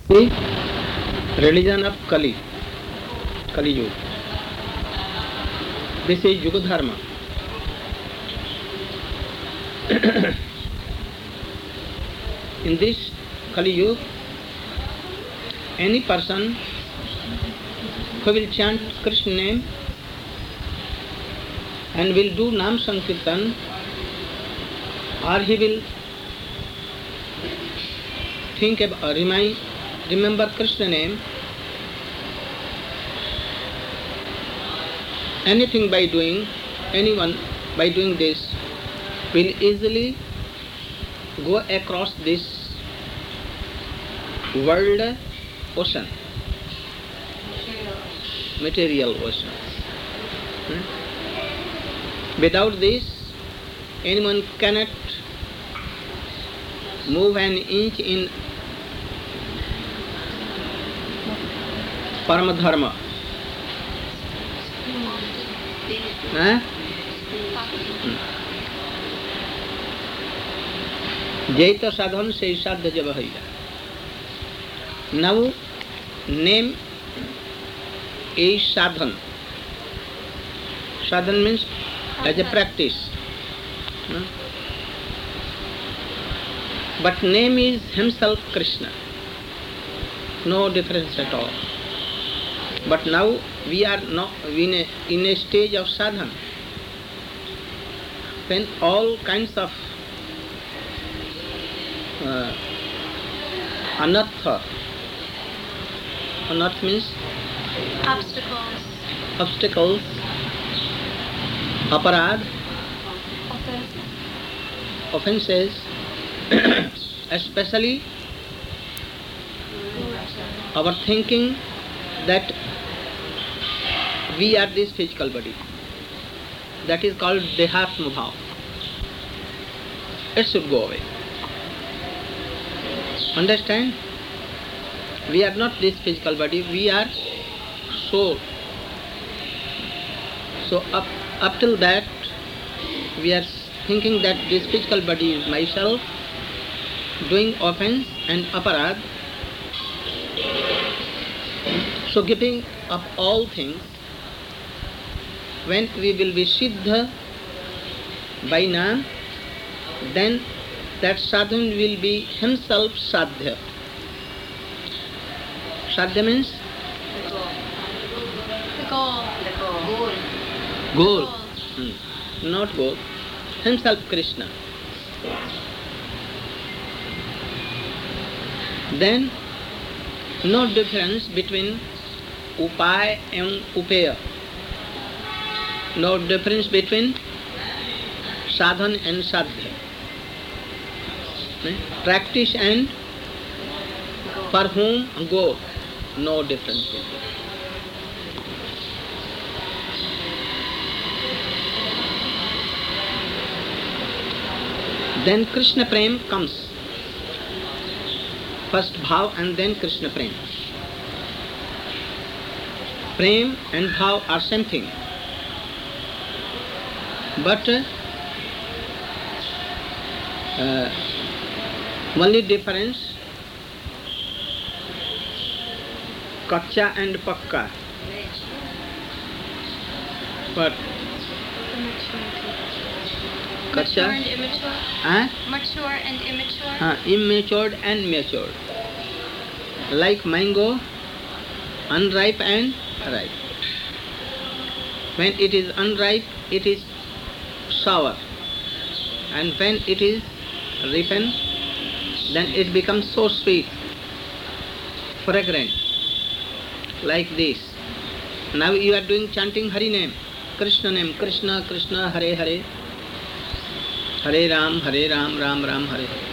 The religion of Kali Yuga. This is Yuga Dharma. In this Kali Yuga, any person who will chant Krishna name and will do Nam Sankirtan, or he will think about, remember Krishna name, anything by doing, anyone by doing this will easily go across this world ocean, material ocean. Without this, anyone cannot move an inch in Paramadharma. Jaita sadhan se sadha jabahaya. Now, name is sadhan. Sadhan means as a practice. But name is himself Krishna. No difference at all. But now we are not in a stage of sadhana, when all kinds of anartha, anartha means obstacles, aparad, offenses, especially our thinking that we are this physical body. That is called Dehatma Bhav. It should go away. Understand? We are not this physical body, we are soul. So up till that, we are thinking that this physical body is myself, doing offense and aparad. So giving up all things, when we will be Siddha by Nam, then that sadhan will be himself Sadhya. Sadhya means? The goal. Goal. Not goal. Himself Krishna. Then no difference between Upaya and Upaya. No difference between sadhan and sadhya. Practice and for whom go. No difference between. Then Krishna Prem comes. First Bhav and then Krishna Prem. Prem and Bhav are same thing. But only difference, Kacha and Pakka. What? Mature Kacha? and immature. Mature and immature. Immature and matured. Like mango, unripe and ripe. When it is unripe, it is sour, and when it is ripened, then it becomes so sweet, fragrant, like this. Now you are doing chanting Hari name, Krishna, Krishna, Hare Hare, Hare Ram, Ram Ram, Hare Hare.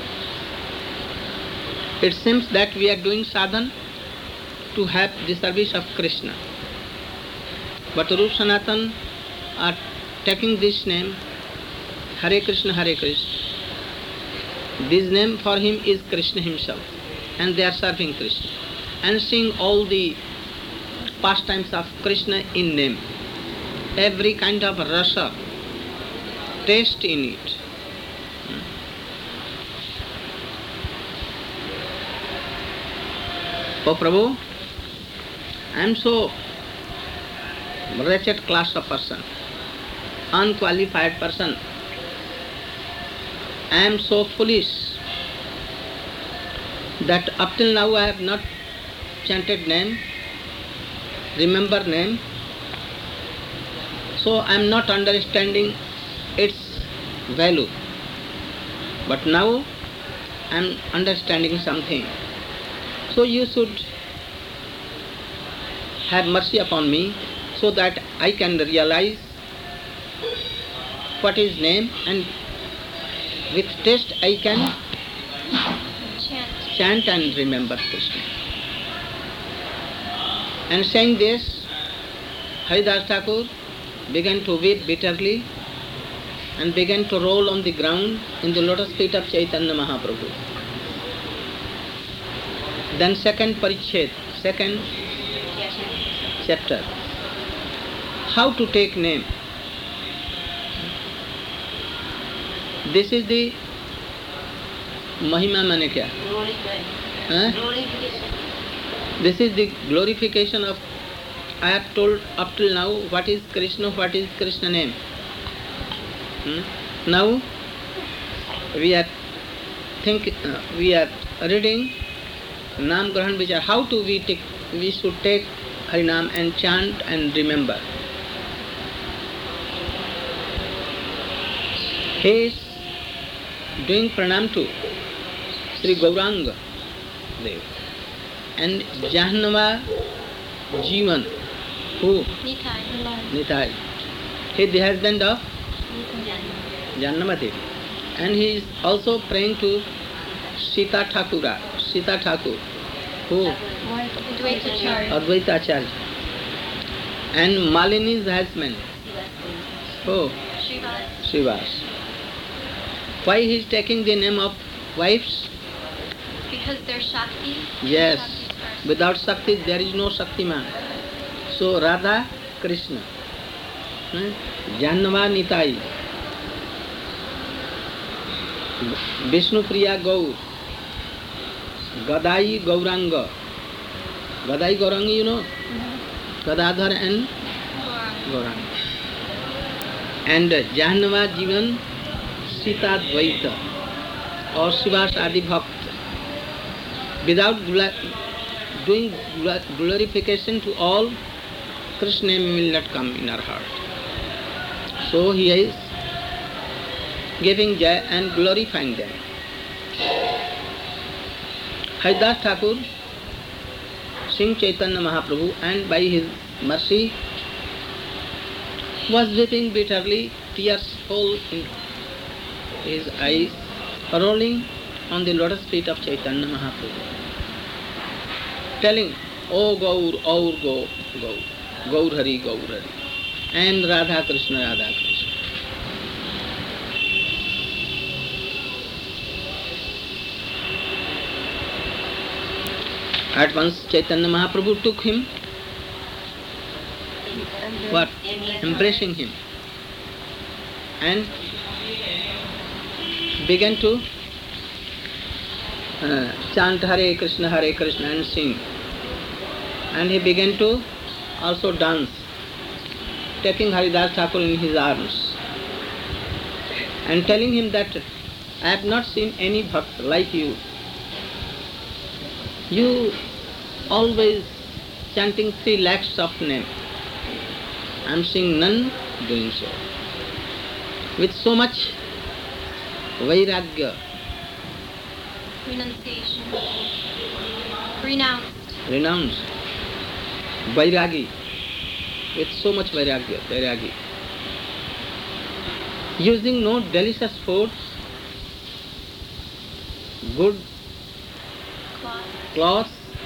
It seems that we are doing sadhan to have the service of Krishna. But Rup Sanatan are taking this name, Hare Krishna, this name for him is Krishna himself, and they are serving Krishna and seeing all the pastimes of Krishna in name. Every kind of rasa, taste in it. Oh Prabhu, I am so wretched class of person, unqualified person. I am so foolish that up till now I have not chanted name, remember name, so I am not understanding its value. But now I am understanding something. So you should have mercy upon me so that I can realize what is name, and with taste I can chant and remember Krishna. And saying this, Haridas Thakur began to weep bitterly and began to roll on the ground in the lotus feet of Chaitanya Mahaprabhu. Then second parichet, second chapter, how to take name. This is the Mahima mane kya? This is the glorification of, I have told up till now what is Krishna name. Now we are reading Nam Grahan Vichar. How to we should take Harinam and chant and remember. He is doing pranam to Sri Gauranga Dev and Jahnava Jivan, who? Nitai. He is the husband of Jahnava, and he is also praying to Sita Thakur, who? Advaita Acharya. And Malini's husband, who? Srivas. Why he is taking the name of wives? Because they're Shakti. Yes. Shakti's first. Without Shakti there is no Shaktiman. So Radha, Krishna. Jahnava Nitai. Vishnu Priya Gaur. Gadai Gauranga. Gadai Gauranga, you know? Gadadhar and Gauranga. And Jahnava Jivan Sita Dvaita or Sivas Adi Bhakt. Without doing glorification to all, Krishna name will not come in our heart. So he is giving jai and glorifying them. Haridas Thakur sing Chaitanya Mahaprabhu, and by his mercy was weeping bitterly, tears fall in his eyes, rolling on the lotus feet of Chaitanya Mahaprabhu, telling, "Oh Gaur, Gaur, Gaur, Gaur Hari, Gaur Hari," and Radha Krishna, Radha Krishna. At once Chaitanya Mahaprabhu took him, what? Embracing him, and began to chant Hare Krishna and sing. And he began to also dance, taking Haridas Thakur in his arms and telling him that I have not seen any bhakt like you. You always chanting 3 lakhs of name. I am seeing none doing so. With so much vairagya. Renunciation. Renounced. Vairagi. With so much vairagi. Using no delicious food, good cloth,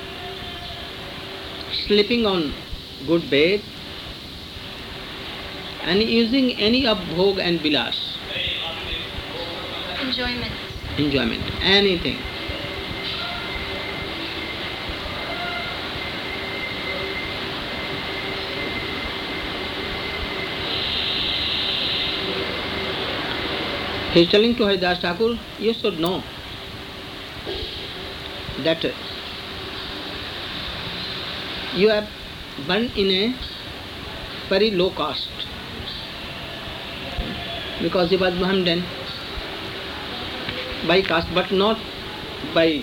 sleeping on good bed, and using any of bhog and bilas. Enjoyment, anything. He is telling to Haridas Thakur, you should know that You have born in a very low caste because he was Mohammedan by caste, but not by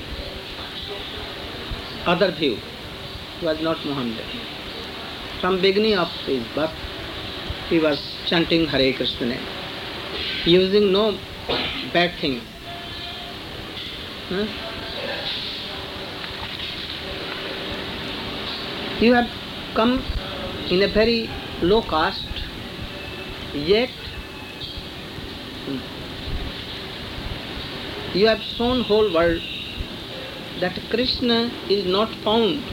other view. He was not Mohammedan. From beginning of his birth, he was chanting Hare Krishna name, using no bad things. You have come in a very low caste, yet you have shown whole world that Krishna is not found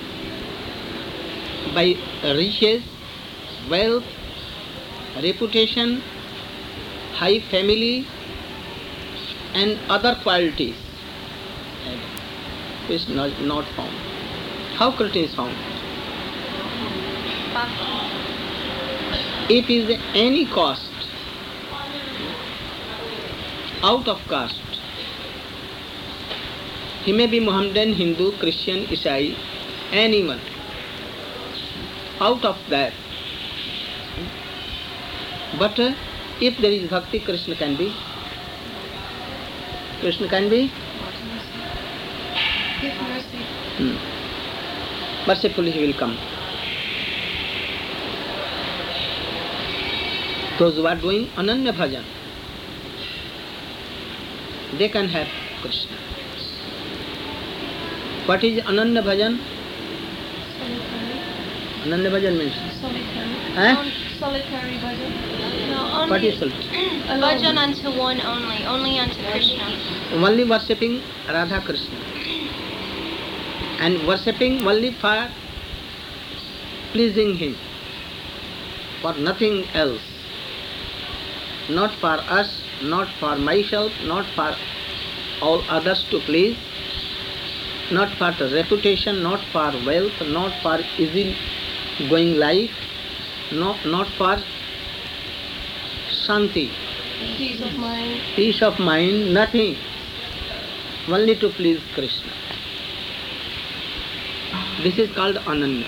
by riches, wealth, reputation, high family and other qualities. Krishna is not found. How Krishna is found? If is any caste, out of caste, he may be Mohammedan, Hindu, Christian, Isai, anyone. Out of that. But if there is bhakti, Krishna can be. Krishna can be. Give mercy. Mercifully he will come. Those who are doing Ananya Bhajan, they can have Krishna. What is Ananya Bhajan? Ananya Bhajan means? Solitary. Solitary bhajan. No, only. What is solitary? Bhajan unto one only unto Krishna. Only worshipping Radha Krishna. And worshipping only for pleasing him. For nothing else. Not for us, not for myself, not for all others to please, not for the reputation, not for wealth, not for easy going life, not for shanti, peace of mind, nothing, only to please Krishna. This is called Ananya.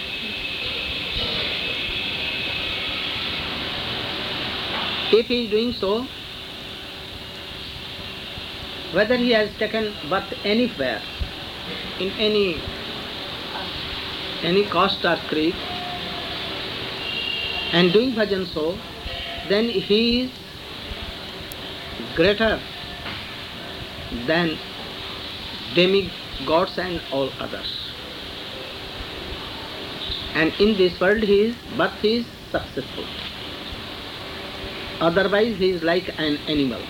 If he is doing so, whether he has taken birth anywhere, in any caste or creed, and doing bhajan so, then he is greater than demigods and all others. And in this world his birth is successful. Otherwise he is like an animal.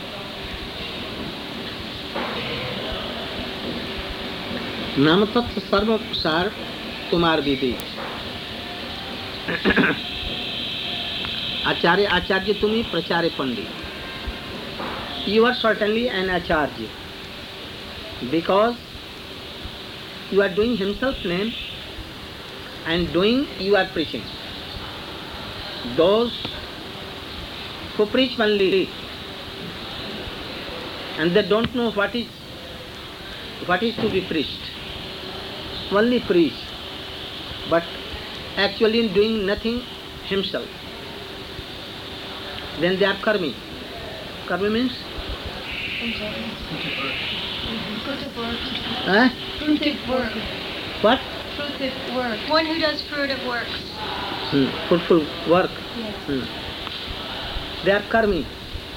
नाम तत्व सर्व सार कुमार दीदी आचार्य आचार्य तुम्ही प्रचार्य पंडित. You are certainly an acharya because you are doing himself name and doing you are preaching. Those who preach only and they don't know what is to be preached. Only preach, but actually doing nothing himself. Then they are karmi. Karmi means? Fruitive work. What? Fruitive work. One who does fruitive works. Fruitful work. Yes. They are karmi.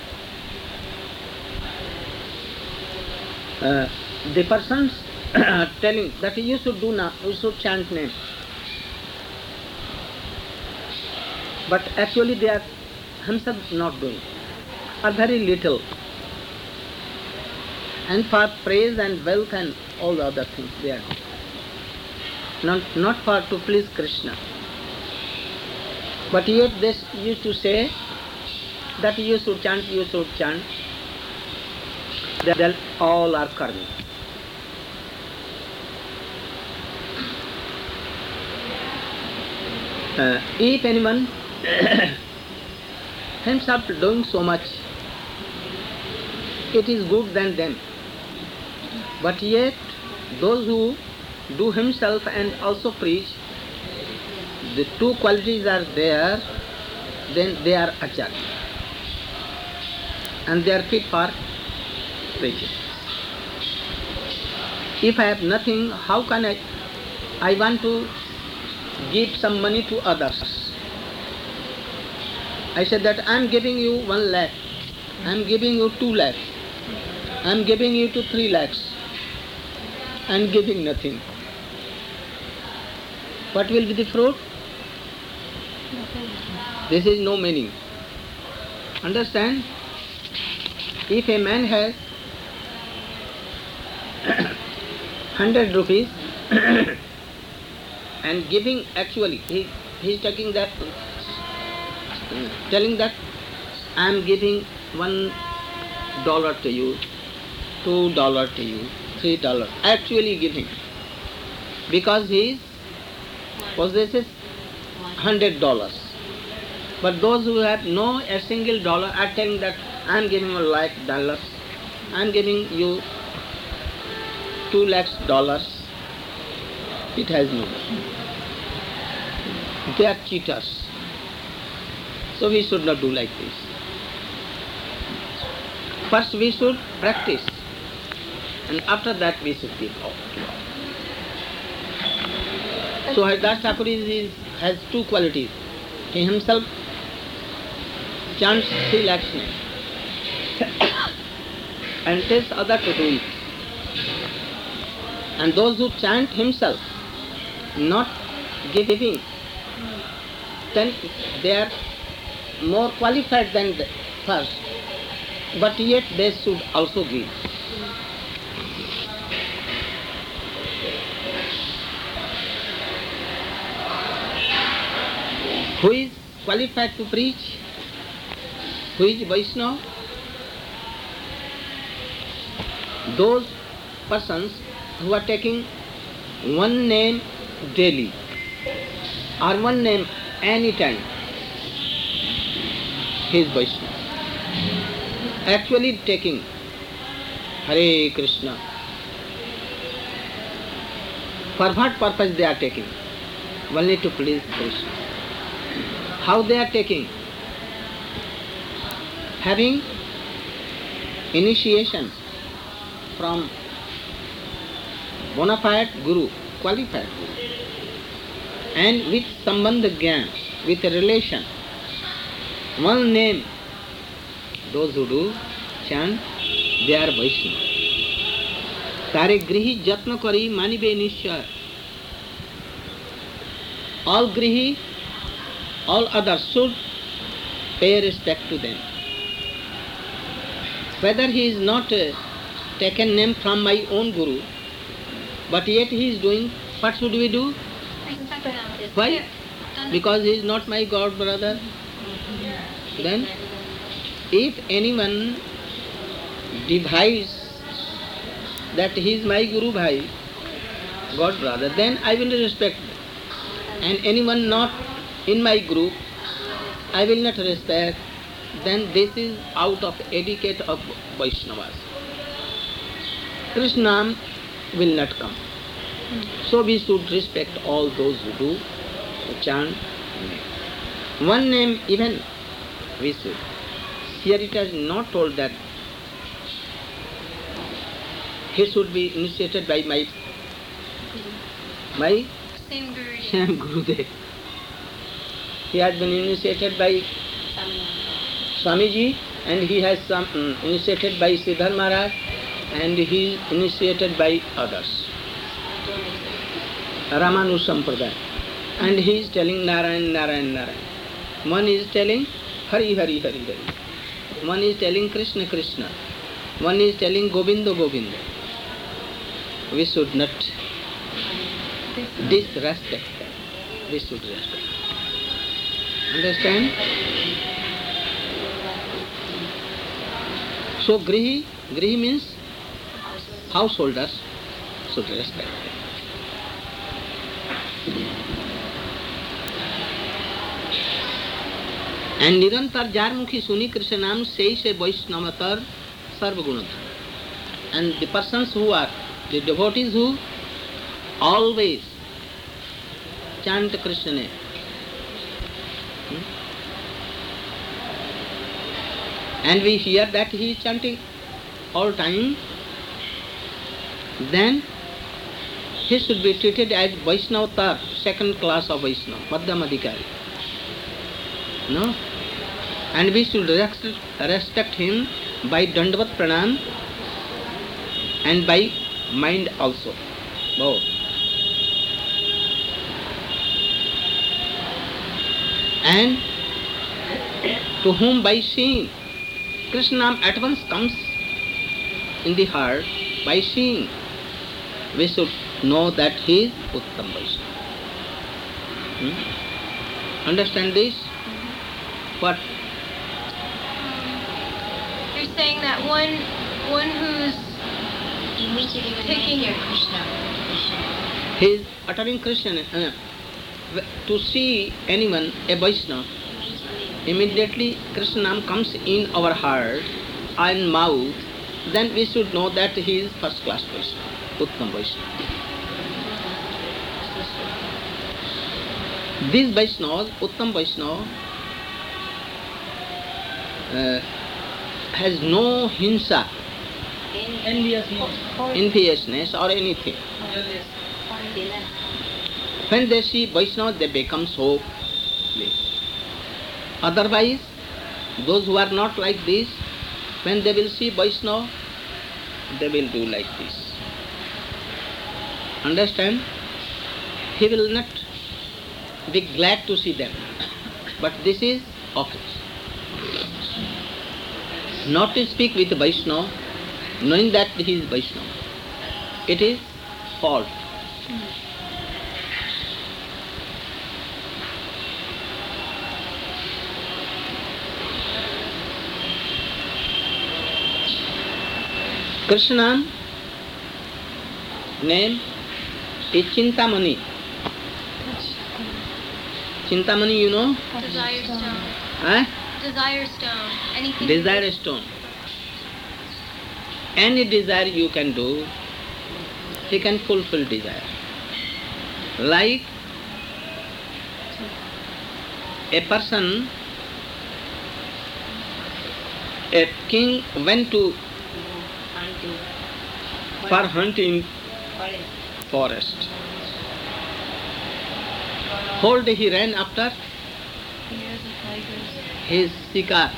The persons telling that you should do now, you should chant name. But actually they are themselves not doing, or very little. And for praise and wealth and all the other things they are doing. Not for to please Krishna. But yet they used to say that you should chant, you should chant. They all are karmi. If anyone himself doing so much, it is good than them. But yet those who do himself and also preach, the two qualities are there, then they are achal. And they are fit for preaching. If I have nothing, how can I want to give some money to others. I said that I am giving you 1 lakh, I am giving you 2 lakhs, I am giving you to 3 lakhs, I am giving nothing. What will be the fruit? This is no meaning. Understand? If a man has 100 rupees and giving, actually he is taking that, telling that I am giving $1 to you, $2 to you, $3, actually giving, because he possesses $100. But those who have no a single dollar are telling that I am giving $1 lakh, I am giving you $2 lakhs. It has no meaning. They are cheaters. So we should not do like this. First we should practice, and after that we should give out. So Haridas Thakur has two qualities. He himself chants 3 lakhs names and tells others to do it. And those who chant himself, not giving, then they are more qualified than the first, but yet they should also give. Who is qualified to preach? Who is Vaishnava? Those persons who are taking one name daily or one name any time, he is Vaishnava. Actually taking Hare Krishna. For what purpose they are taking? Only to please Krishna. How they are taking? Having initiation from bona fide Guru, qualified Guru, and with Sambandha Gyan, with a relation, one name, those who do chant, they are Vaishnava. Tare grihi jatna kari manibe nishya. All grihi, all others should pay respect to them. Whether he is not taken name from my own Guru, but yet he is doing, what should we do? Why? Because he is not my God brother. Then, if anyone divides that he is my Guru Bhai, God brother, then I will respect. And anyone not in my group, I will not respect. Then this is out of etiquette of Vaishnavas. Krishna will not come. So we should respect all those who do chant name. One name even we should. Here it has not told that he should be initiated by my same Gurudev. He has been initiated by Swamiji, and he has initiated by Siddhar Maharaj, and he is initiated by others. Ramanu Sampradaya. And he is telling Narayan, Narayan, Narayan. One is telling Hari, Hari, Hari, Hari. One is telling Krishna, Krishna. One is telling Govinda, Govinda. We should not disrespect them. We should respect. Understand? So Grihi means householders should respect them. And Nirantar Jarmukhi Suni Krishna Nam Sei Se Vaishnavatar Sarvagunadhar. And the persons who are, the devotees who always chant Krishna name, And we hear that he is chanting all time, then he should be treated as Vaishnava, second class of Vaishnava, Madhyamadikari. No? And we should respect him by Dandavat Pranam and by mind also. Both. And to whom by seeing, Krishna at once comes in the heart by seeing. We should know that he is Uttam Vaishnava. Understand this? What? You're saying that one who's taking He is uttering Krishna. To see anyone, a Vaishnava, immediately Krishna Nam comes in our heart and mouth, then we should know that he is first class Vaishnava, Uttam Vaishnava. These Vaishnavas, Uttam Vaishnava, has no hinsa, enviousness or anything. When they see Vaishnava, they become so pleased. Otherwise, those who are not like this, when they will see Vaishnava, they will do like this. Understand? He will not be glad to see them. But this is offense. Not to speak with Vaishnava, knowing that he is Vaishnava. It is fault. Krishna name is Chintamani. Chintamani, you know? Desire stone. Huh? Desire stone. Anything. Desire stone. Any desire you can do, he can fulfill desire. Like a person, a king went to for hunting forest. Whole day he ran after his shikar,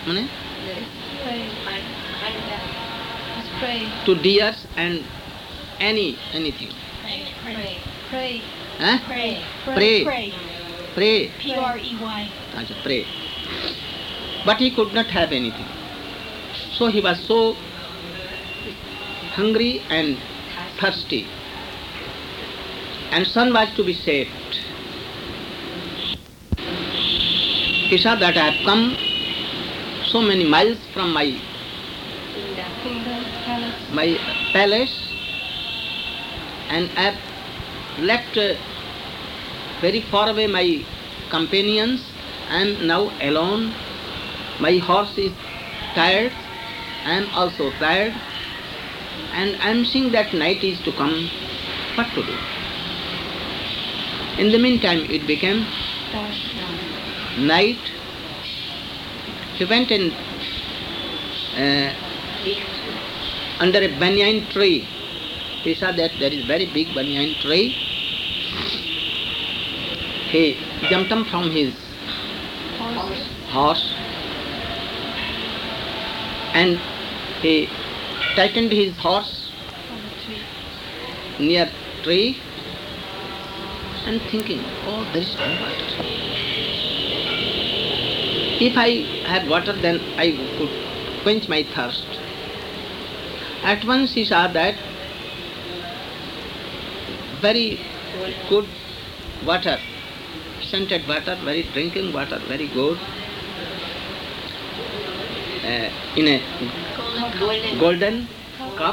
to deers and anything. Pray. Huh? Pray. Pray. Pray. P-R-E-Y. Pray. But he could not have anything. So he was so hungry and thirsty. And sun was to be set. He saw that I have come so many miles from my palace, and I have left very far away my companions. I am now alone. My horse is tired. I am also tired. And I am seeing that night is to come. What to do? In the meantime, it became night. He went in under a banyan tree. He saw that there is very big banyan tree. He jumped up from his horse and he tightened his horse near tree and thinking, oh, there is no water. If I had water, then I could quench my thirst. At once he saw that very good water, scented water, very drinking water, very good, in a golden cup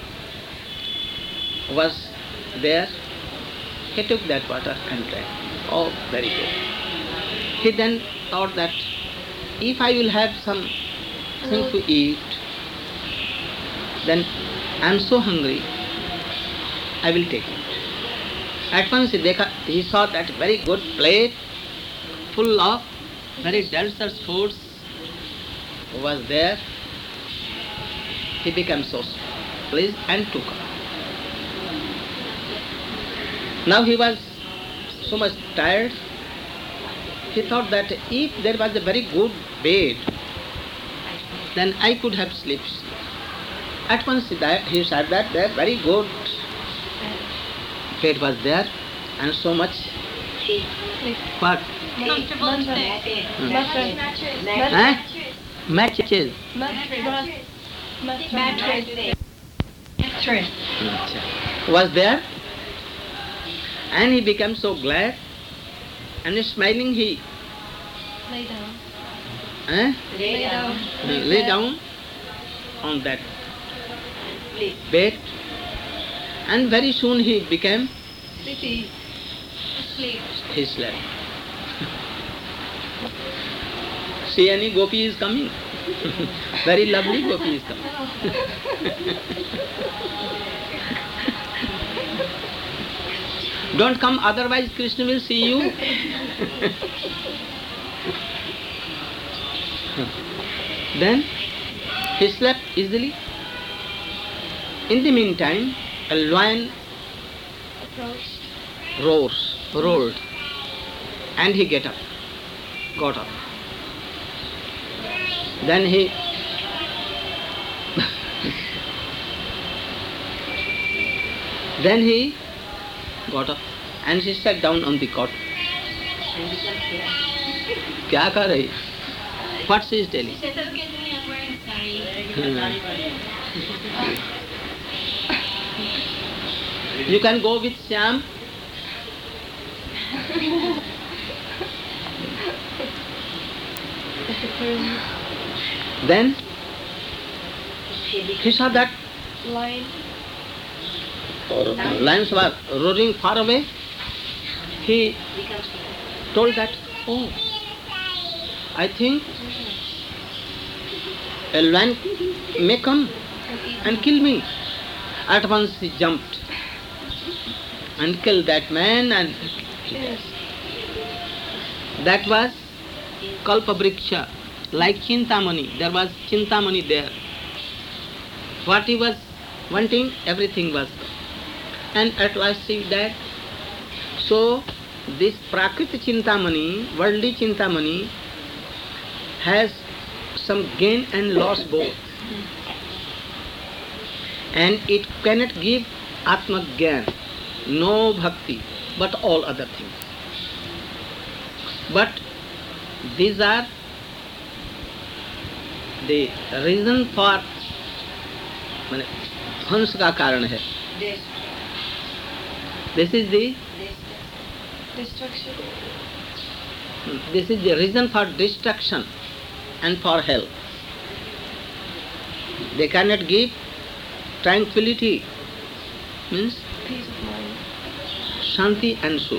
was there. He took that water and drank. Oh, very good. He then thought that if I will have something to eat, then I am so hungry, I will take it. At once he saw that very good plate full of very delicious foods was there. He became so pleased and took up. Now he was so much tired. He thought that if there was a very good bed, then I could have slept. At once he said that there very good bed was there and so much what? Comfortable and thick. Huh? Matches. Was there, and he became so glad, and smiling he Lay down. Lay down. lay down on that bed, and very soon he became Sleepy. Asleep. he slept. See, any gopi is coming. Very lovely gopi is coming. Don't come, otherwise Krishna will see you. Then he slept easily. In the meantime, a lion roared, and he got up. Then he got up and he sat down on the cot. क्या कर रही? What she is telling? She said, "Look at me, I'm wearing sari." You can go with Syam. Then he saw that lions were roaring far away. He told that, oh, I think a lion may come and kill me. At once he jumped and killed that man, and that was Kalpavriksha, like Chintamani. There was Chintamani there. What he was wanting, everything was. And at last he died. So this Prakriti Chintamani, worldly Chintamani, has some gain and loss both. And it cannot give Atma Gyan, no bhakti, but all other things. But these are the reason for ध्वंस का कारण है. This is the Destruction. This is the reason for destruction and for hell. They cannot give tranquility, means Peace of mind. Shanti and Sukh.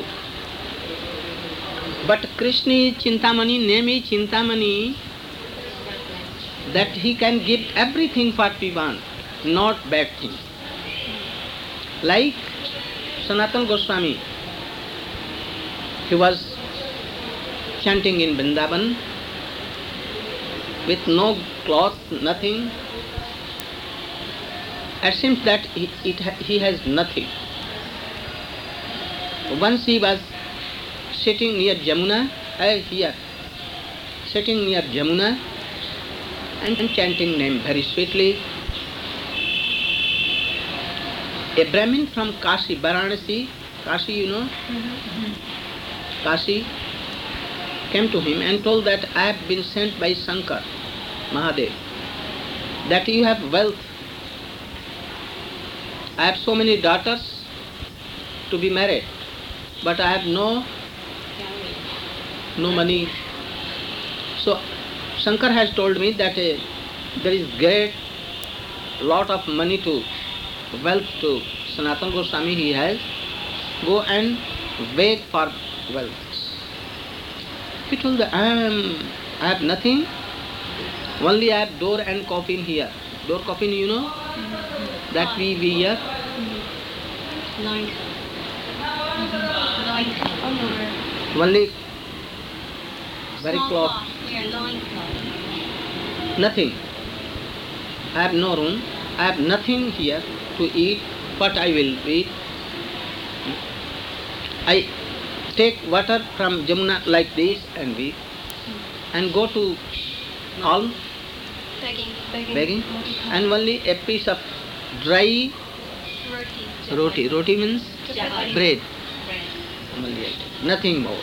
But Krishna is Chintamani, name is Chintamani, that he can give everything what we want, not bad things. Like Sanatana Goswami, he was chanting in Vrindavan with no cloth, nothing. It seems that he has nothing. Once he was sitting near Jamuna, sitting near Jamuna and chanting name very sweetly. A Brahmin from Kashi, Varanasi, Kashi, you know, Kashi, came to him and told that I have been sent by Shankar, Mahadev, that you have wealth. I have so many daughters to be married, but I have no money. So Shankar has told me that there is great lot of money to wealth to Sanatana Goswami he has. Go and beg for wealth. He told that I have nothing. Only I have door and coffin here. Door coffin, you know, that we wear. Only very Small close. cloth. Yeah, loincloth. Nothing. I have no room. I have nothing here to eat. What I will eat? I take water from Jamuna like this and go to alms begging, and only a piece of dry Roti. roti means Chapati. bread. Bread. Only I take. Nothing more.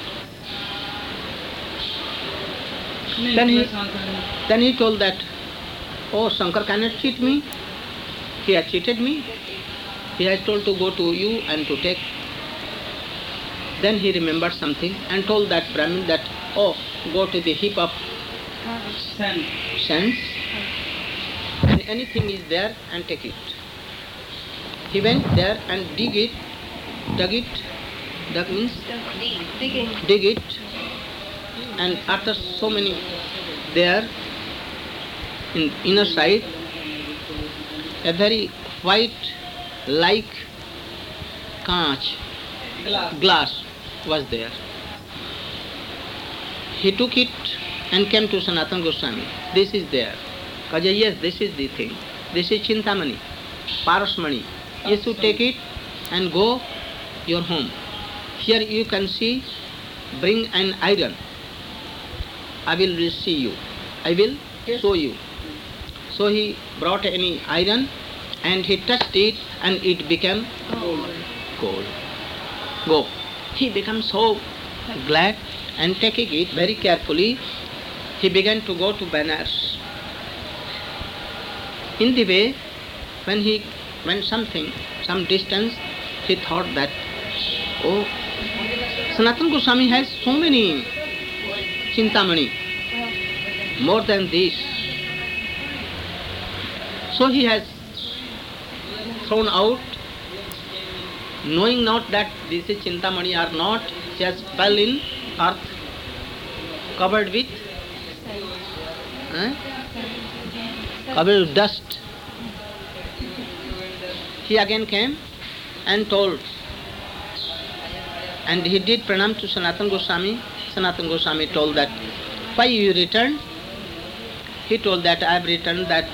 Then he told that, oh, Shankar cannot cheat me. He has cheated me. He has told to go to you and to take. Then he remembered something and told that Brahmin that, oh, go to the heap of sands and anything is there and take it. He went there and dug means Digging. dig it, and after so many there in inner side a very white like kaach glass was there. He took it and came to Sanatana Goswami. This is there. Kaja, yes, this is the thing. This is Chintamani, Parasmani. You should take it and go your home. Here you can see, bring an iron. I will see you. I will show you. So he brought any iron and he touched it and it became cold. Go. He became so glad and taking it very carefully, he began to go to Benares. In the way, when he went some distance, he thought that, oh, Sanatana Goswami has so many Chintamani, more than this. So he has thrown out, knowing not that this is Chintamani or not, he has fell in earth, covered with covered with dust. He again came and told, and he did pranam to Sanatana Goswami. Sanatana Goswami told that, why you returned? He told that I have returned that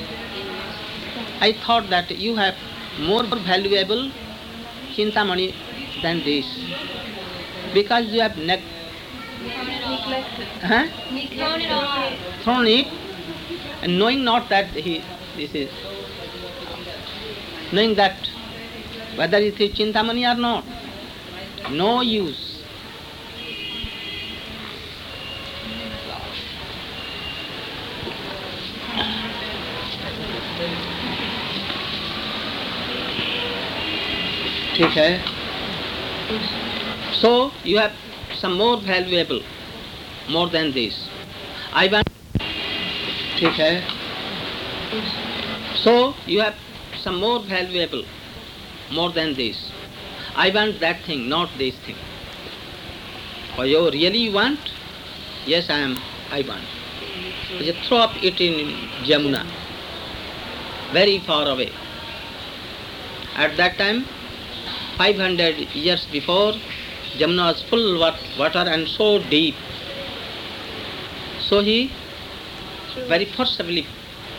I thought that you have more valuable Chintamani than this, because you have Thrown it off. thrown it, and knowing not that knowing that whether it is Chintamani or not, no use. ठीक है. So you have some more valuable, more than this. I want. ठीक है. So you have some more valuable, more than this. I want that thing, not this thing. Or you really want? Yes, I want. You throw up it in Jamuna, very far away. At that time, 500 years before, Jamuna was full of water and so deep. So he very forcibly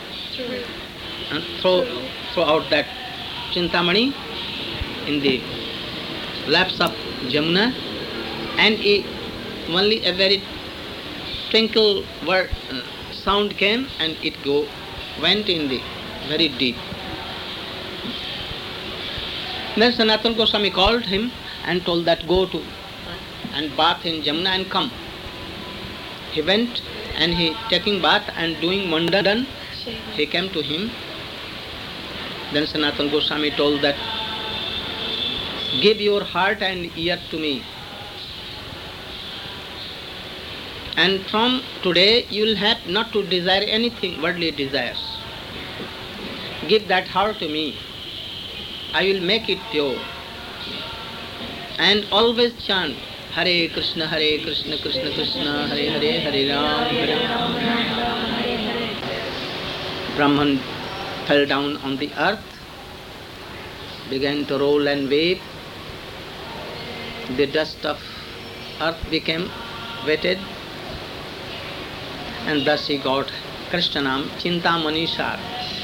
throw out that Chintamani in the laps of Jamuna, and only a very twinkle sound came and it went in the very deep. Then Sanatana Goswami called him and told that go to and bath in Jamuna and come. He went and he taking bath and doing mandan. He came to him. Then Sanatana Goswami told that, give your heart and ear to me. And from today you will have not to desire anything, worldly desires. Give that heart to me. I will make it pure. And always chant Hare Krishna, Krishna Krishna, Hare Hare, Hare Ram, Hare Ram. Brahman fell down on the earth, began to roll and wave. The dust of earth became wetted and thus he got Krishnanam Chintamani Sar.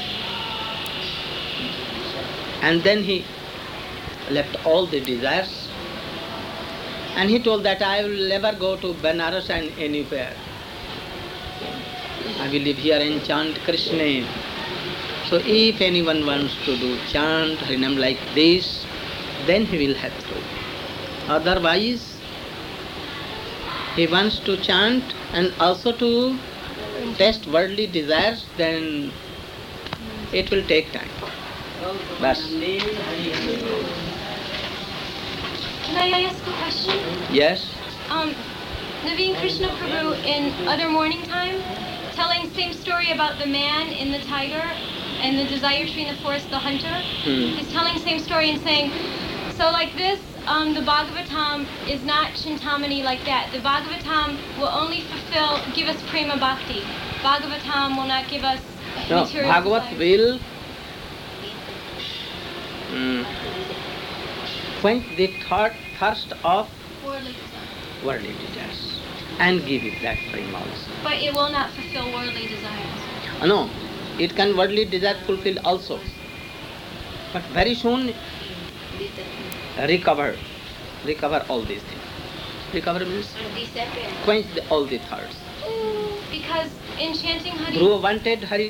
And then he left all the desires, and he told that I will never go to Benares and anywhere. I will live here and chant Krishna name. So if anyone wants to do chant, Harinam like this, then he will have to. Otherwise, he wants to chant and also to test worldly desires, then it will take time. Bas. Can I ask a question? Yes? Naveen Krishna Prabhu in Other Morning Time, telling same story about the man in the tiger and the desire tree in the forest, the hunter. He's telling same story and saying, so like this, the Bhagavatam is not Chintamani like that. The Bhagavatam will only give us prema bhakti. Bhagavatam will not give us No, material Bhagavat desires. will quench the thirst of Worldly desires. worldly desires and give it that prema also. But it will not fulfill worldly desires. No, it can worldly desire fulfill also. But very soon recover all these things. Recover means quench all the thirsts. Because in chanting Hari, Dhruva wanted Hari,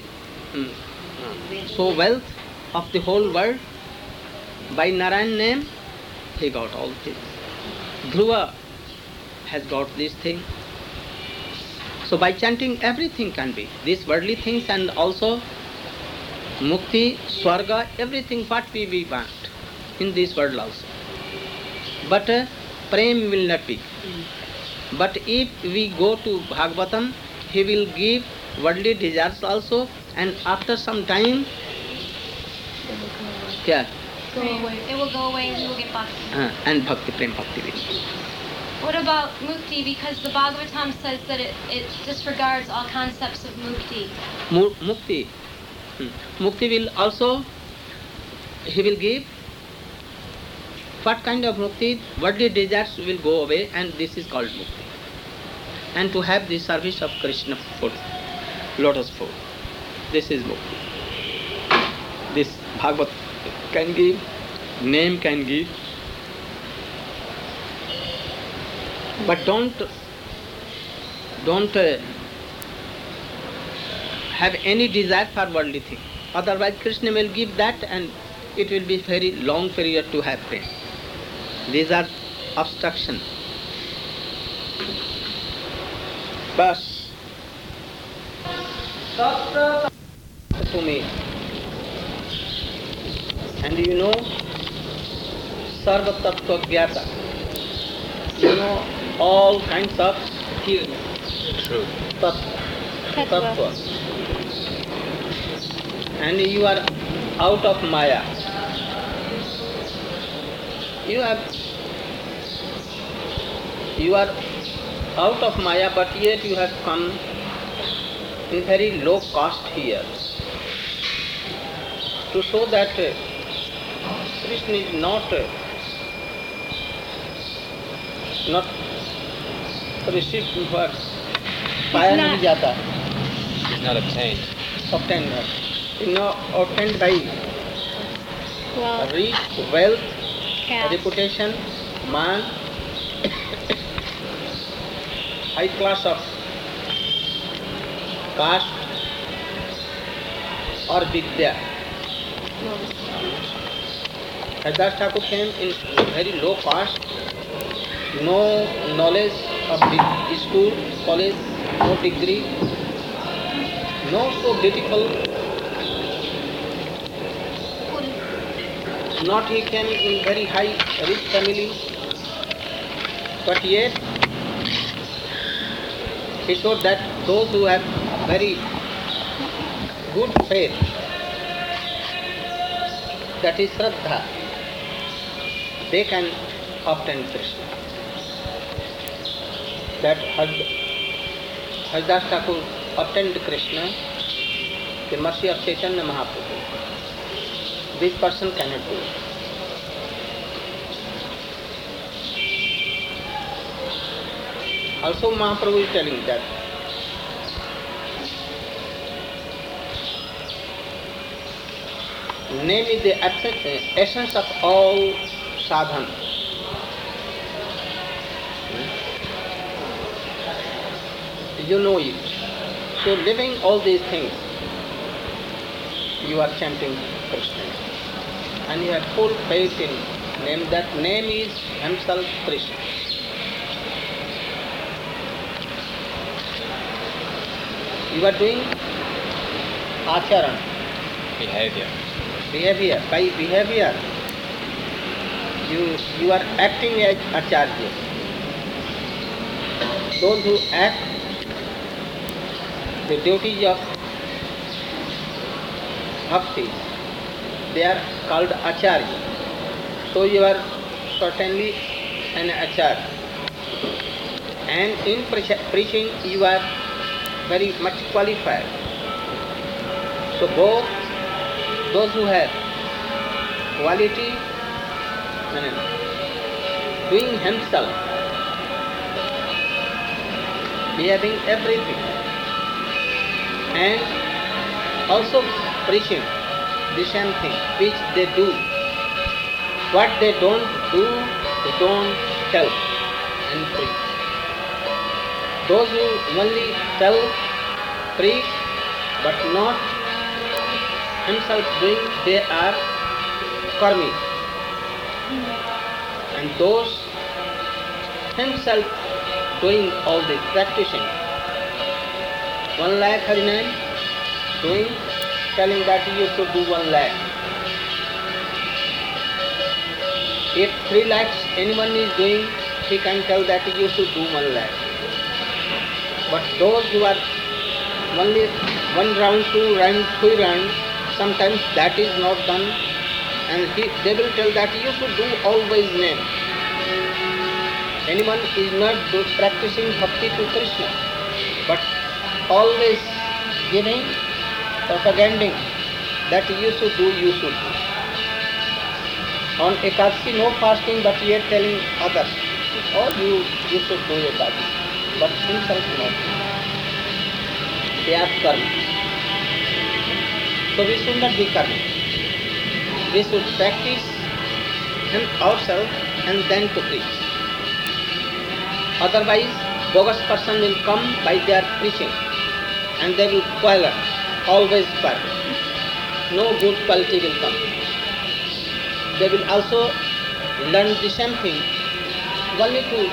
so wealth of the whole world. By Narayan name, he got all things. Dhruva has got this thing. So by chanting, everything can be. These worldly things and also mukti, swarga, everything what we want in this world also. But prem will not be. But if we go to Bhagavatam, he will give worldly desires also, and after some time, yeah, it will go away and we will get bhakti. and bhakti, prem bhakti will. What about mukti? Because the Bhagavatam says that it disregards all concepts of mukti. Mukti. Mukti will also, he will give. What kind of mukti? Worldly desires will go away, and this is called mukti. And to have the service of Krishna foot, lotus foot. This is mukti. This Bhagavat can give, name can give. But don't have any desire for worldly thing. Otherwise Krishna will give that and it will be very long period to have pain. These are obstruction. Bas. To me. And you know, Sarva Tattva Gyata. You know all kinds of theory. True. Tattva. And you are out of Maya. You are out of Maya, but yet you have come in very low cost here to show that Krishna is not received what पाया नहीं जाता. It's not obtained. Obtained. Obtained by rich, wealth, reputation, man, high class of caste or vidya. Haridas Thakur came in very low caste, no knowledge of the school, college, no degree, no so beautiful. Not he came in very high rich family, but yet he showed that those who have very good faith, that is Shraddha, they can obtain Krishna. That Haridas Thakur obtained Krishna, the mercy of Chaitanya Mahaprabhu. This person cannot do it. Also Mahaprabhu is telling that Name is the essence of all sadhana. You know it. So living all these things, you are chanting Krishna. And you have full faith in name. That name is himself Krishna. You are doing acharan. Behavior. Behavior. By behavior, you are acting as acharya. Those who act the duties of bhakti, they are called acharya. So you are certainly an acharya. And in preaching you are very much qualified. So both those who have quality and doing himself, behaving everything, and also preaching the same thing which they do. What they don't do, they don't tell and preach. Those who only tell, preach, but not himself doing, they are karmi. And those himself doing all the practicing, 1 lakh Harinam doing, telling that you should do 1 lakh. If 3 lakhs anyone is doing, he can tell that you should do 1 lakh. But those who are only 1 round, 2 round, 3 round, sometimes that is not done, and they will tell that you should do always name. Anyone is not practicing bhakti to Krishna, but always giving, propaganding that you should do, you should do. On Ekadasi no fasting, but yet telling others, oh you should do Ekadasi, but himself not. They are karma. So we should not be karma. We should practice ourselves and then to preach. Otherwise, bogus person will come by their preaching and they will spoil us, always spoil. No good quality will come. They will also learn the same thing, only to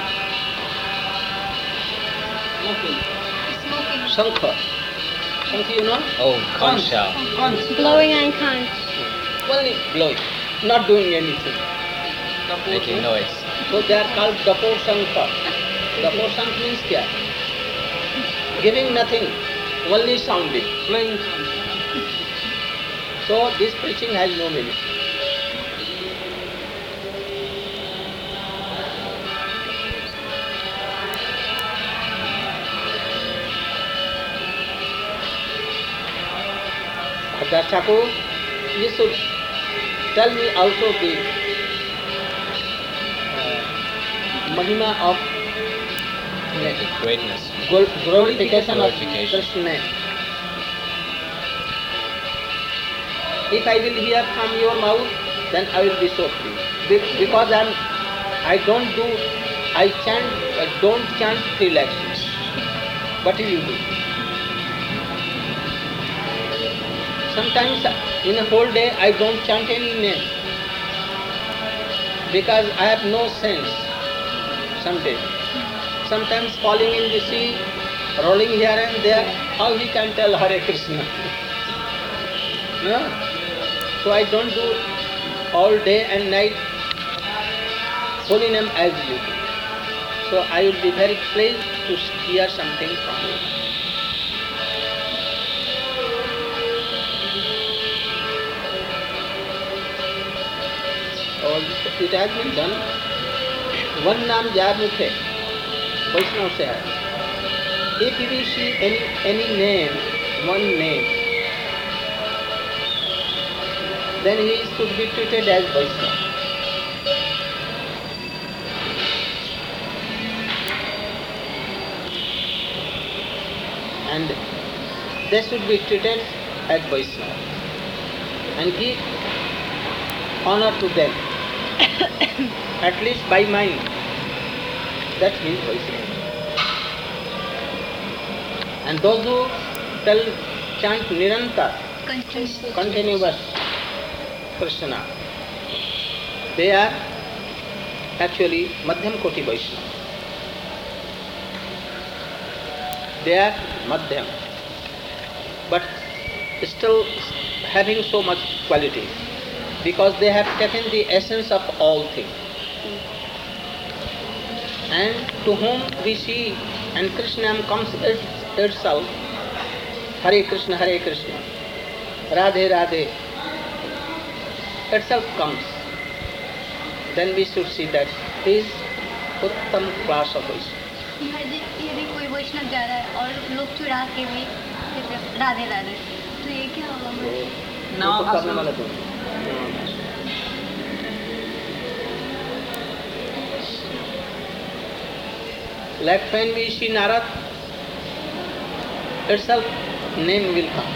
smoking. Shankha. Shankha, you know? Oh, conch shell. Conch. Blowing on conch. Only blowing, not doing anything. Making noise. So they are called Dapur Shankha. Dapur Shankha means kya? Giving nothing, only sounding, blowing. So this preaching has no meaning. Bhattacharya Thakur, you should tell me also the Mahima of The greatness. glorification of Krishna name. If I will hear from your mouth, then I will be so free. Because I don't chant 3 lakhs. What do you do? Sometimes in a whole day I don't chant any name because I have no sense. Sometimes falling in the sea, rolling here and there, how he can tell Hare Krishna? No? So I don't do all day and night holy name as you do. So I will be very pleased to hear something from you. It has been done. One naam jar mukhe, Vaishnav se hai. If we see any name, one name, then he should be treated as Vaishnav. And they should be treated as Vaishnav. And honor to them, at least by mind. That means Vaishnava. And those who chant Nirantar, continuous Krishna, they are actually Madhyam Koti Vaishnava. They are Madhyam, but still having so much quality, because they have taken the essence of all things. And to whom we see, and Krishna comes itself, Hare Krishna, Radhe Radhe, itself comes. Then we should see that he is Uttam class of Vaishnava. यदि कोई वैष्णव जा रहा है और लोग चुरा के भी राधे राधे, तो ये क्या होगा? करने वाला तो like when we see Narad, itself name will come.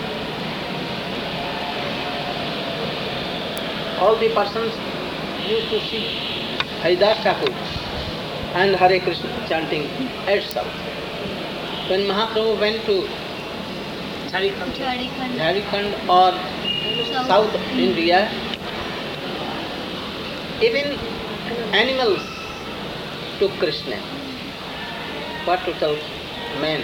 All the persons used to see Haridas Thakur and Hare Krishna chanting itself. When Mahaprabhu went to Jharkhand or South India, even animals took Krishna. What to tell men?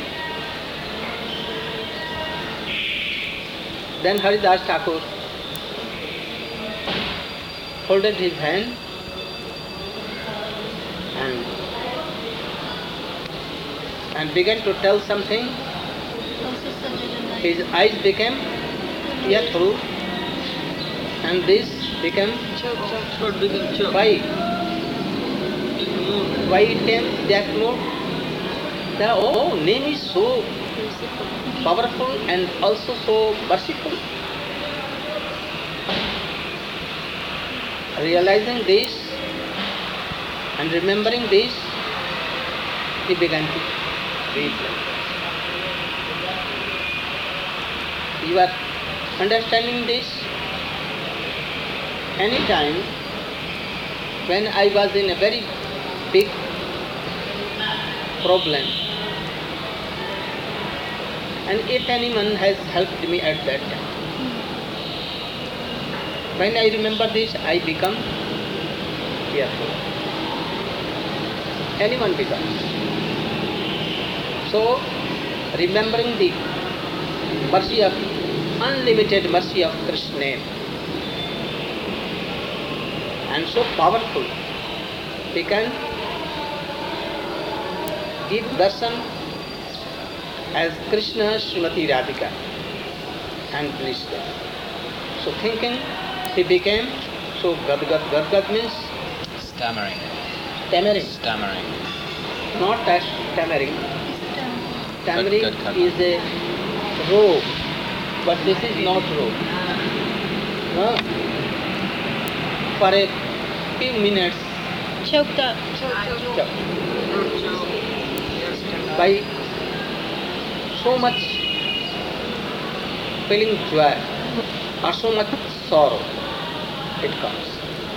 Then Haridas Thakur folded his hand and began to tell something. His eyes became tear-through, and this became why it came that note? The name is so powerful and also so merciful. Realizing this and remembering this, he began to read. You are understanding this? Any time when I was in a very big problem, and if anyone has helped me at that time, when I remember this, I become fearful. Anyone becomes. So, remembering the mercy of, unlimited mercy of Krishna, and so powerful, we can give darshan as Krishna Srimati Radhika and please them. So thinking, he became so gadgad. Gadgad means Stammering. Stammering. Not as stammering. Stammering is a rope, but this is not rope. No? For a few minutes, Choked up. by so much feeling joy or so much sorrow, it comes.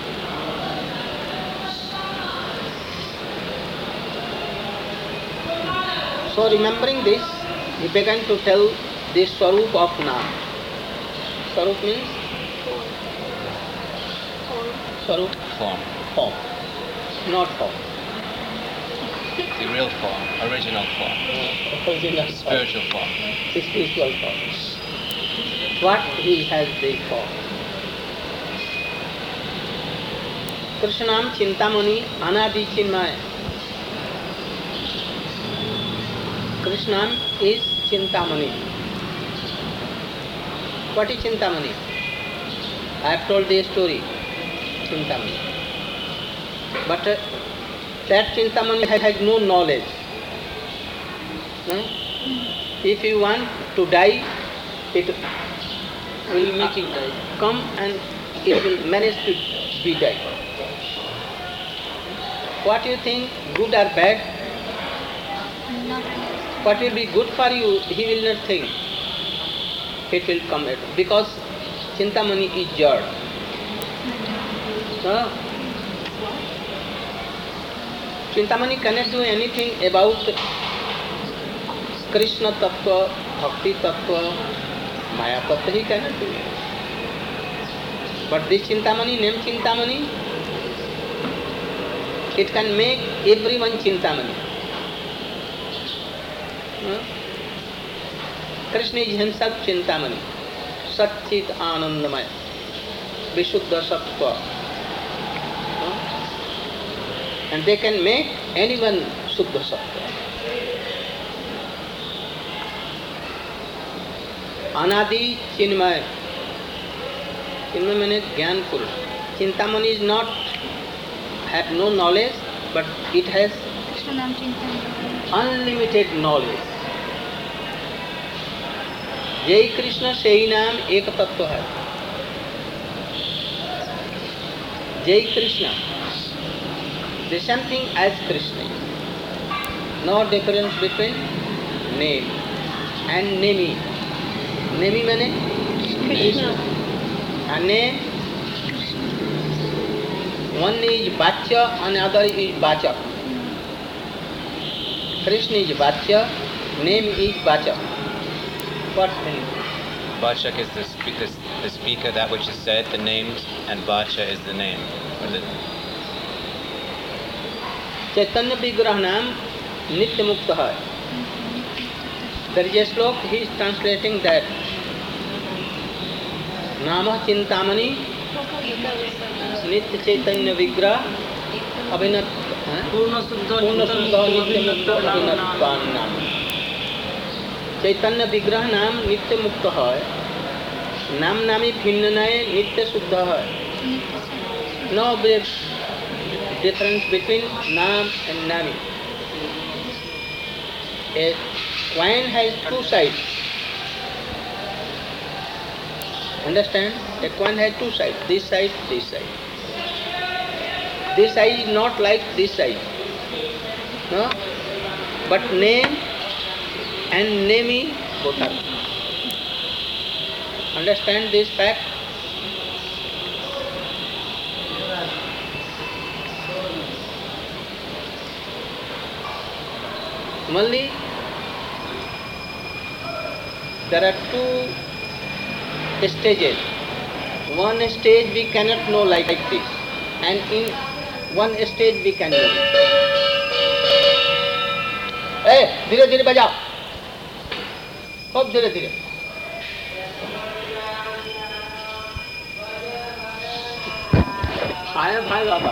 So remembering this, he began to tell the Swarup of Naam. Swarup means? Swarup? Form. Not form. The real form, original form, spiritual form. The spiritual form. What he has the form. Krishnam Chintamani Anadi Chinmaya. Krishnam is Chintamani. What is Chintamani? I have told the story, Chintamani. But that Chintamani has no knowledge. If you want to die, it will make it die. Come and it will manage to be die. What you think, good or bad? What will be good for you, he will not think. It will come at because Chintamani is Jad. Chintamani cannot do anything about Krishna Tattva, Bhakti Tattva, Maya Tattva, he cannot do it. But this Chintamani, name Chintamani, it can make everyone Chintamani. Krishna is himself Chintamani, Satchit Anandamaya, Vishuddha Sattva. And they can make anyone Suddha Sattva. Anadi Chinmay. Chinmay means Gyan Purush. Chintamani is not, have no knowledge, but it has unlimited knowledge. जय कृष्ण से ही नाम एक तत्व है. जय Krishna, the same thing as Krishna. No difference between name and nemi. Nemi means Krishna. And name, one is Vachya and other is Vachak. Krishna is Vachya, name is Vachak. What name? Vachak is the speaker, that which is said, the names, and Vacha is the name. चैतन्य विग्रह नाम नित्य मुक्त है. There is a श्लोक, he is translating that. नामः चिंतामणि नित्य चैतन्य विग्रह अभिनव पूर्ण शुद्ध नित्य मुक्त अभिनवान नाम. चैतन्य विग्रह नाम नित्य मुक्त है. नाम नामी भिन्न नये नित्य शुद्ध है. No difference between Nam and Nami. A coin has two sides. Understand? A coin has two sides. This side, this side. This side is not like this side. No? But name and nemi both are. Understand this fact? Only there are two stages. One stage we cannot know like this, and in one stage we can know. Hey, धीरे धीरे बजाओ, खूब धीरे धीरे. आया भाई बाबा.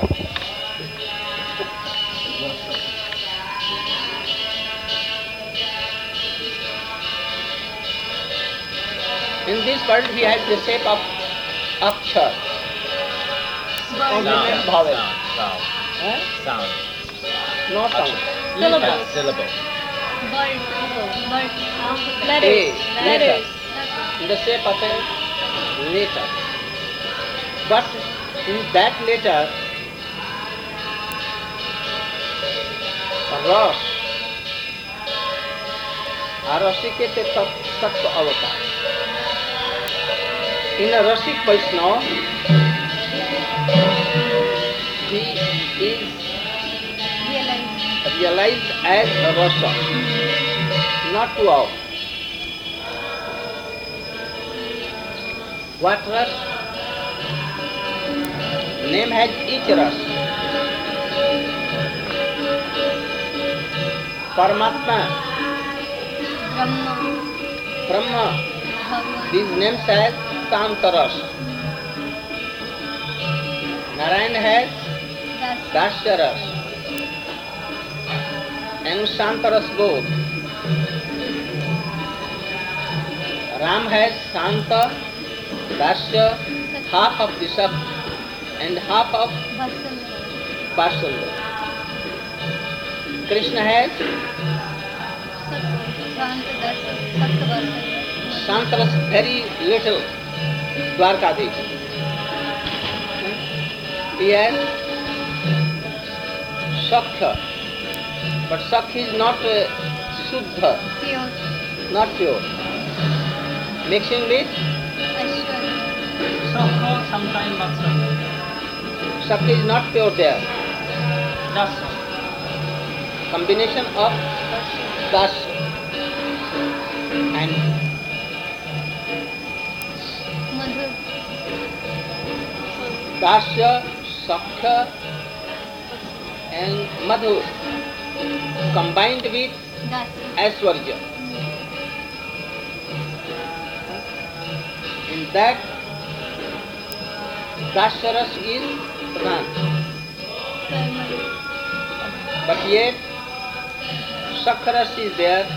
In this world we have the shape of akshar. Sound. Sound. No sound. Syllable. Letter. In the shape of a letter. But in that letter, रस रसिके तत्व अवतार. In a Rasik Vaishnava, he is realized as a rasa, not wow. What ras? Name has each ras. Paramatma, Brahma, these names has Santaras. Narayan has Dasyaras and Santaras both. Ram has Santa, Dasya, half of the Sab and half of Vatsala. Krishna has Santaras very little. Dwarkadhish. He has Sakha, but Sakha is not Shuddha, not pure. Mixing with Sakha, sometimes Vatsala. Sakya is not pure there. Dasa. Combination of Das and Madhur. Dasya, Sakya and Madhur combined with Dasi. Aishwarya. In that Dasyaras is Pradhan. Karmali. But yet Sakharas is there.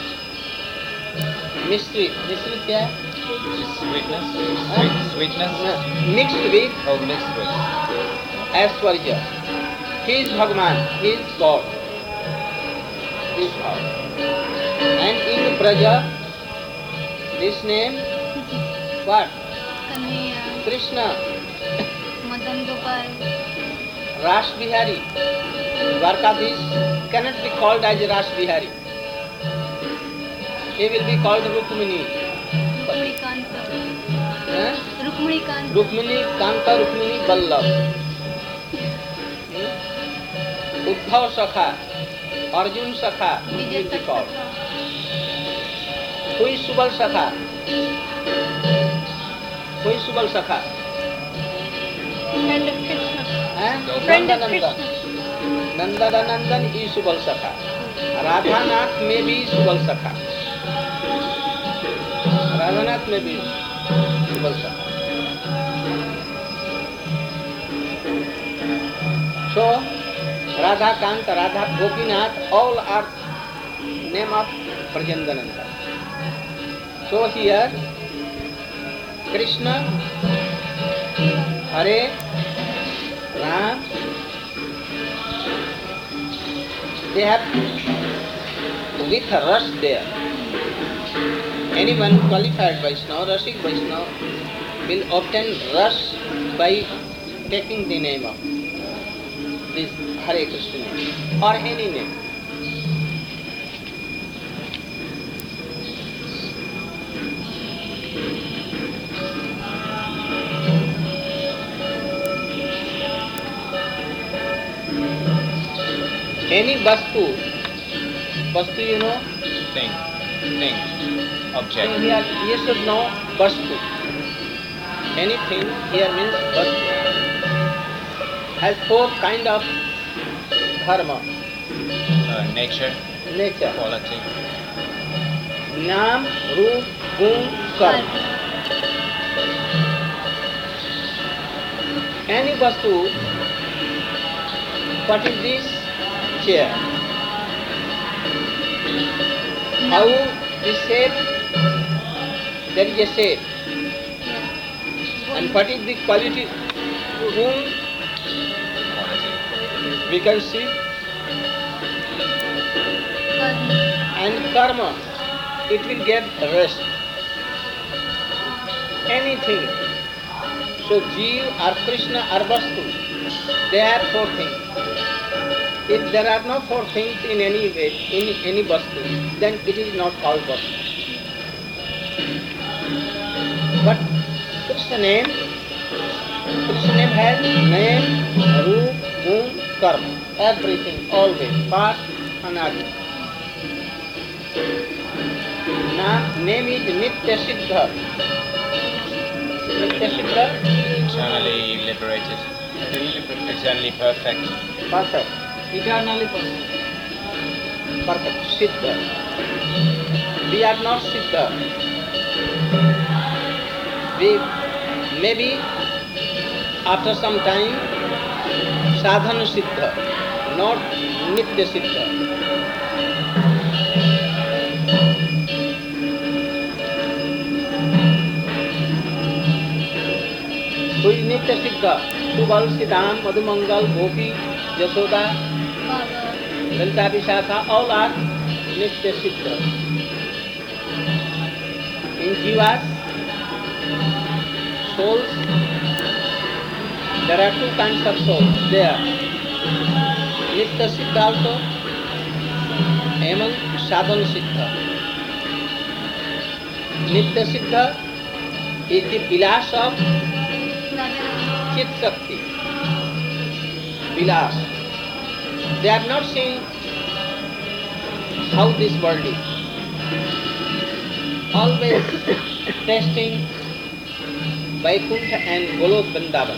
Mishrit क्या है? Sweetness? Huh? Sweetness? Mixed with Oh, mixed with. Aishwarya. He is Bhagavan, he is God. This how. And in Braja, this name, what? Kanhaiya. Krishna, Madan Gopal. Ras Bihari. Dwarkadhish cannot be called as Ras Bihari. He will be called Rukmini. Rukmini Kanta. Huh? Rukmini Kanta. Rukmini Kanta, Rukmini Vallabh. Uddhav Sakha, Arjun Sakha, he will be called. Who is Subal Sakha? Who is Subal Sakha? Friend of Krishna. Huh? Friend of Nandanandan. Krishna. Nandanandan is Subal Sakha. Radhanath may be Subal Sakha. Radhanath may be Subal Sakha. So, Radha Kant, Radha Gopinath, all are name of Prajandananda. So here, Krishna, Hare, Ram, they have with Ras there. Anyone qualified Vaishnava, Rasik Vaishnava will obtain Ras by taking the name of this Hare Krishna name or any name. Any vastu you know, Thing. Object. here you should know vastu. Anything here means vastu. Has four kind of dharma, Nature. nature. Quality. Naam, Roop, Gun, Karma. Any vastu, what is this? Chair. How this shape? There is a shape. And what is the quality? Gun, Quality. we can see. And karma, it will get rest. Anything. So Jeev or Krishna or Vastu, they are four things. If there are no four things in any way, in any Vastu, then it is not called Vastu. But Krishna name has name, roop, gun, karma, everything, always, past and adi. Name is Nitya Siddha. Nitya Siddha, Eternally liberated. Eternally perfect. perfect. Eternally possible. Perfect. Siddha. We are not Siddha. We maybe after some time Sadhana Siddha, not Nitya Siddha. Who is Nitya Siddha? Subal, Siddham, Madhumangal, Gopi, Yashoda, Baba. Lalita Vishakha, all are Nitya Siddha. In Jivas, souls, there are two kinds of souls there. Nitya Siddha also, and Sadhana Siddha. Nitya Siddha is the vilas of Chit Shakti. vilas. They have not seen how this world is. Always tasting Vaikuntha and Golok Vrindavan.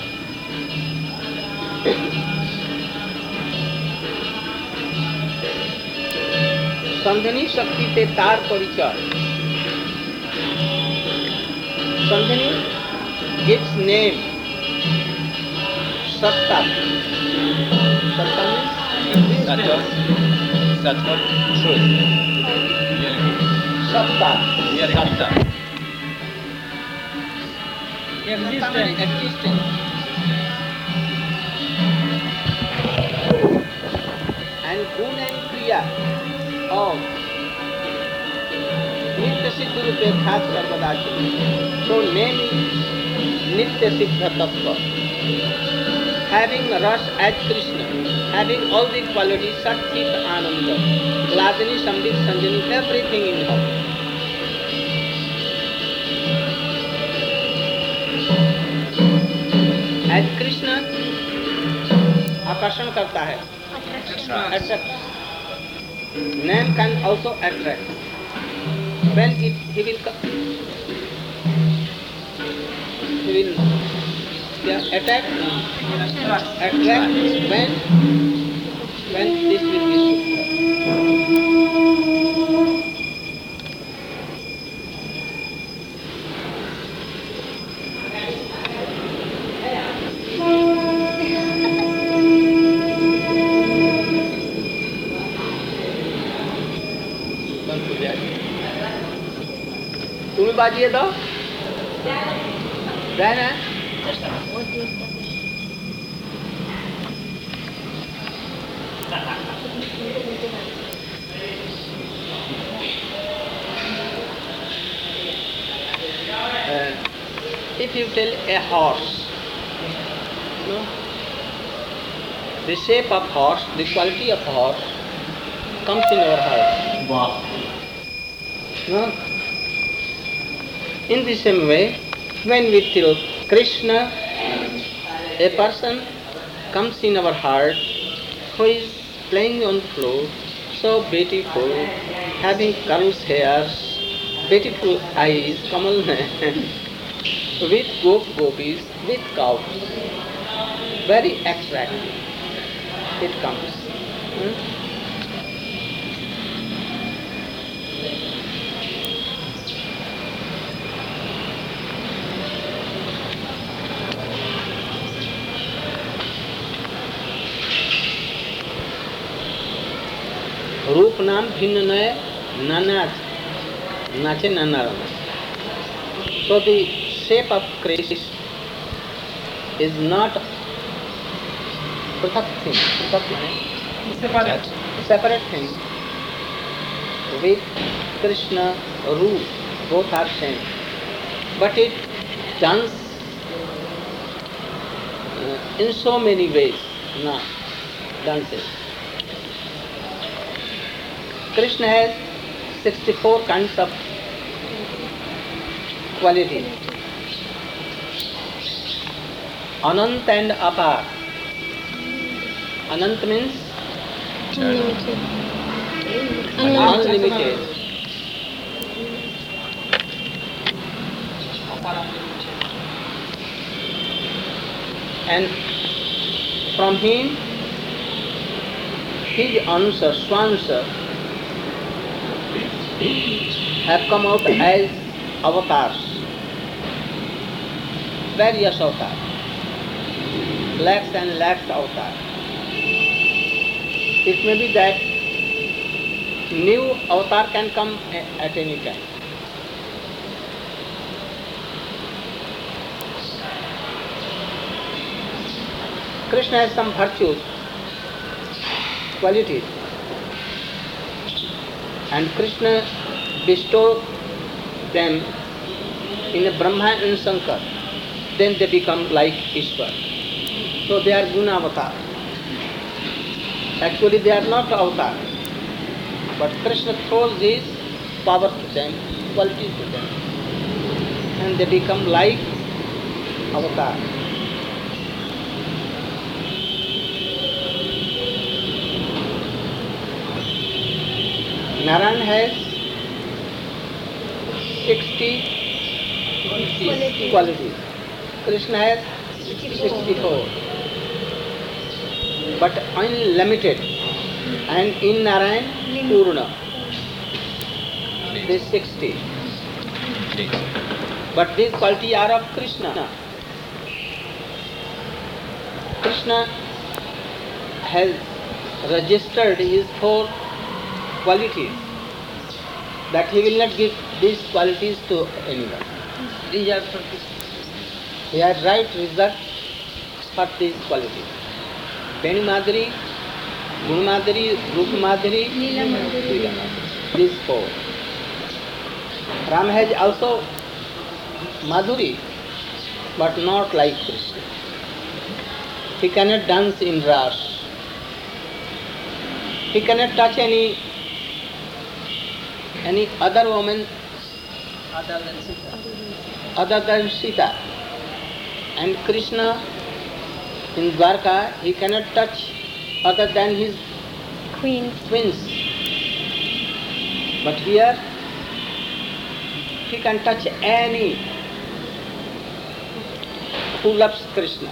Sandhani Shakti te tar parichar. Sandhani gives name Satta. Satta means Sattva, truth. Satta. Satta. Existence. Existence. And Gun and Kriya of Nitya Siddha Rupe Khat Sarvadachi. So name is Nitya Siddha Tattva. Having Ras as Krishna, having all the qualities, Sat Chit Ananda, Gladani, Sambit, Sanjani, everything in her. As Krishna आकर्षण करता है, attract. Name can also attract. When he will attract when this will be तुम्हें बाजिए दो रहना if you tell a horse, the shape of horse, the quality of horse comes in our heart. Wow. No? In the same way, when we tell Krishna, a person comes in our heart who is playing on the floor, so beautiful, having curls hairs, beautiful eyes, Kamal with gopis, with cows, very attractive. It comes. रूप नाम भिन्न नय नाना नाचे नाना रंग. So the shape of Krishna is not पृथक thing, separate thing. With Krishna, Roop, both are same, but it dance in so many ways. No, dances. Krishna has 64 kinds of qualities. Anant and Apar. Anant means unlimited. And from him, his answer, Swansar, have come out as avatars, various avatars, lakhs and lakhs avatars. It may be that new avatar can come at any time. Krishna has some virtues, qualities, and Krishna bestowed them in a Brahma and Shankar. Then they become like Ishwar. So they are Guna avatar. Actually they are not avatar, but Krishna throws his power to them, quality to them, and they become like avatar. Narayan has 60 qualities. Krishna has 64. But unlimited. And in Narayan, Purna. This 60. But these qualities are of Krishna. Krishna has registered his 4 qualities, that he will not give these qualities to anyone. These are for Krishna. He has right reserved for these qualities. Venu Madhuri, Gun Madhuri, Rup Madhuri, Leela Madhuri. These 4. Ram has also Madhuri, but not like Krishna. He cannot dance in Ras. He cannot touch any other woman other than Sita. And Krishna in Dwarka, he cannot touch other than his twins. But here, he can touch any who loves Krishna.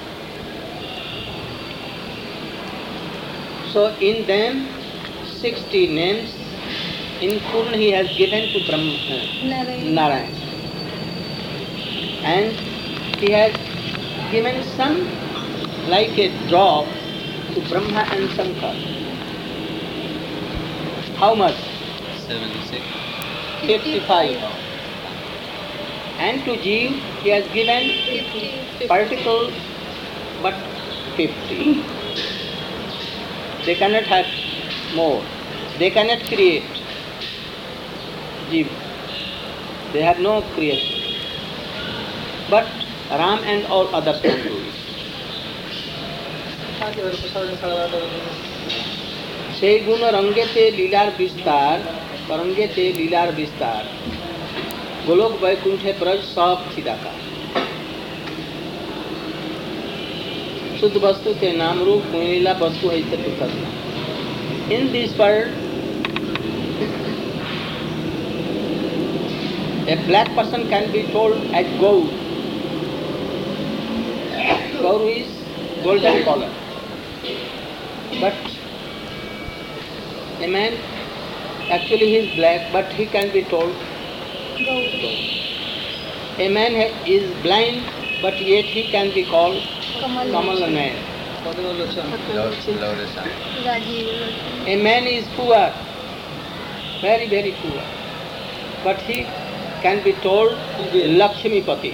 So in them, 60 names, in Purna he has given to Narayan. And he has given some like a drop to Brahma and Shankar. How much? 76. 55. And to Jeev he has given 50. particle but 50. They cannot have more. They cannot create. Jeev. They have no creation. But Ram and all others can do it. সেই গুণ রঙ্গেতে লীলার বিস্তার করঙ্গেতে লীলার বিস্তার গোলক বৈকুণ্ঠে ব্রজ সব চিদাকার शुद्ध वस्तु थे नाम रूप लीला वस्तु है तुकना. In this world, a black person can be told as gold. Gold is golden color. But a man, actually he is black, but he can be told gold. A man is blind, but yet he can be called Kamala man. Lotus eye. A man is poor, very, very poor, but he can be told Lakshmipati.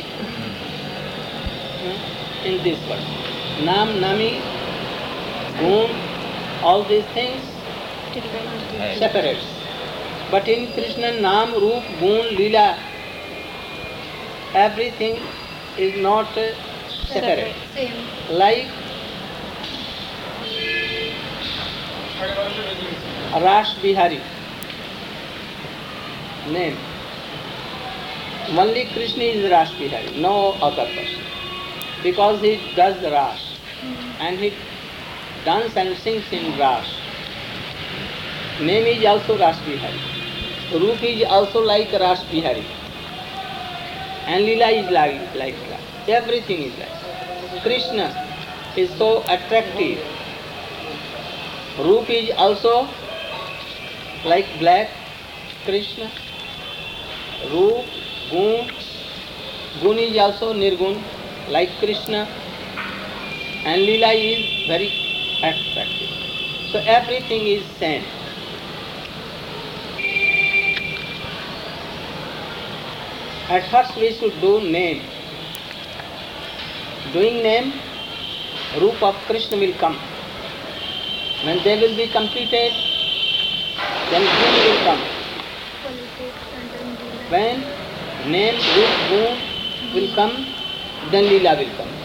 In this world, Nam, Nami, Gun, all these things separates. But in Krishna, Nam, Roop, Gun, Leela, everything is not separate. Same. Like Ras Bihari name. Only Krishna is Ras Bihari, no other person. Because he does Ras and he dances and sings in Ras. Name is also Ras Bihari. Roop is also like Ras Bihari. And Leela is like that. Everything is like that. Krishna is so attractive. Roop is also like black Krishna. Roop, Gun. Gun is also Nirgun like Krishna. And Leela is very attractive. So everything is same. At first we should do name. Doing name, Roop of Krishna will come. When they will be completed, then Gun will come. When name, Roop, Gun will come, then Leela will come.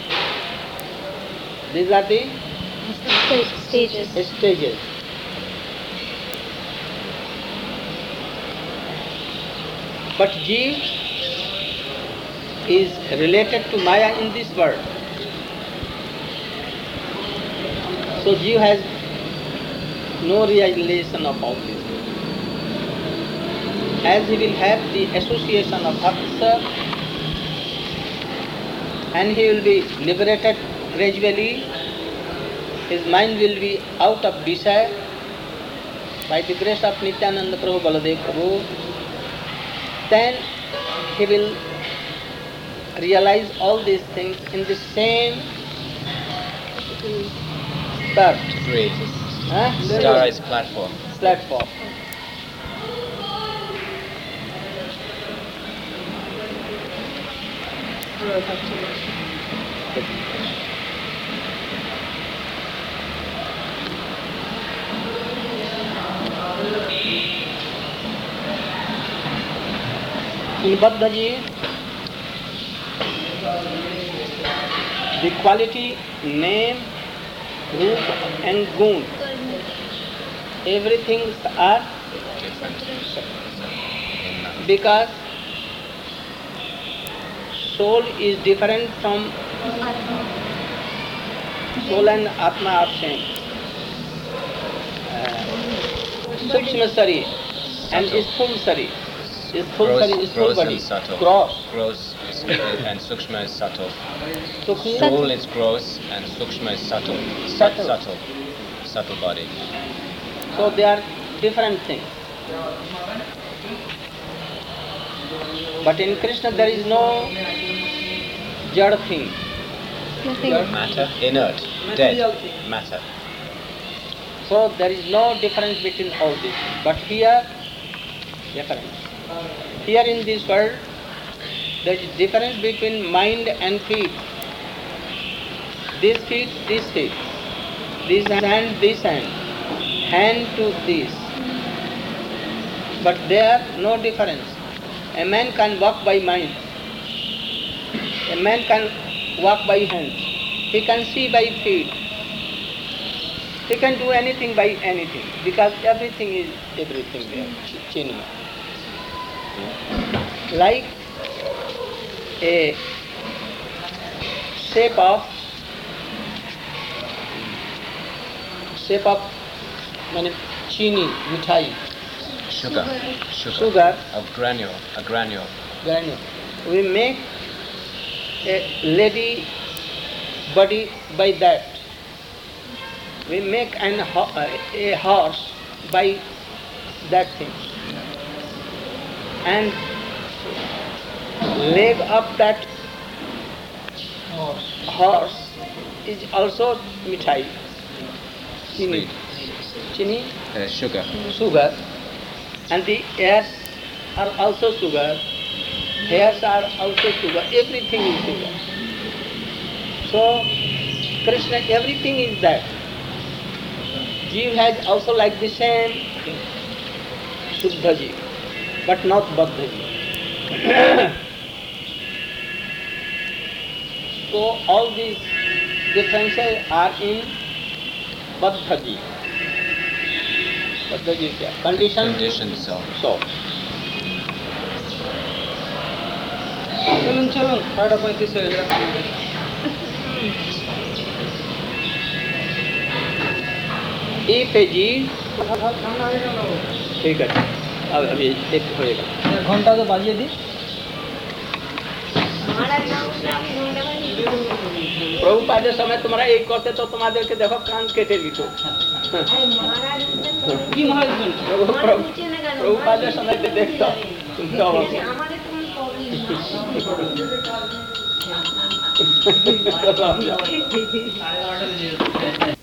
These are the stages. But Jeev is related to Maya in this world. So Jeev has no realization of all this. as he will have the association of Bhakta, and he will be liberated gradually, his mind will be out of desire by the grace of Nityananda Prabhu, Baladev Prabhu, then he will realize all these things in the same start. Great. Huh? Star-Eyes platform. Platform. In Baddhaji, the quality, name, roop and gun, everything are because soul is different from soul and Atma are same. Sukshma Sari and Sthul Sari. Sthul Sari is full body. Gross and Sukshma is subtle. Sukshma Soul is gross and Sukshma is subtle. Subtle body. So they are different things. But in Krishna there is no jad thing. Matter, inert, dead, matter. So there is no difference between all this. But here, difference. Here in this world, there is difference between mind and feet. This feet, this feet. This hand, hand to this. But there no difference. A man can walk by mind. A man can walk by hands. He can see by feet. He can do anything by anything because everything is everything there. Chinmaya. Like a shape of chini, mithai, sugar, A granule. granule. We make a lady body by that. We make a horse by that thing. And leg of that horse is also mithai. Chini. Sugar. And the ears are also sugar. Hairs are also sugar. Everything is sugar. So, Krishna, everything is that. Jeev has also like the same thing. Shuddha Jeev, but not Baddha Jeev. So all these differences are in Baddha Jeev. Baddha Jeev kya? Conditioned self. So. चलो 35 हो गया If a Jeev, ठीक है, अब अभी एक होएगा. घंटा तो बाजिए दी प्रभुपाद के समय तुम्हारा एक करते तो तुम्हारे के देखो कान केटेगी तो. प्रभुपाद के समय पे देखता तुम क्या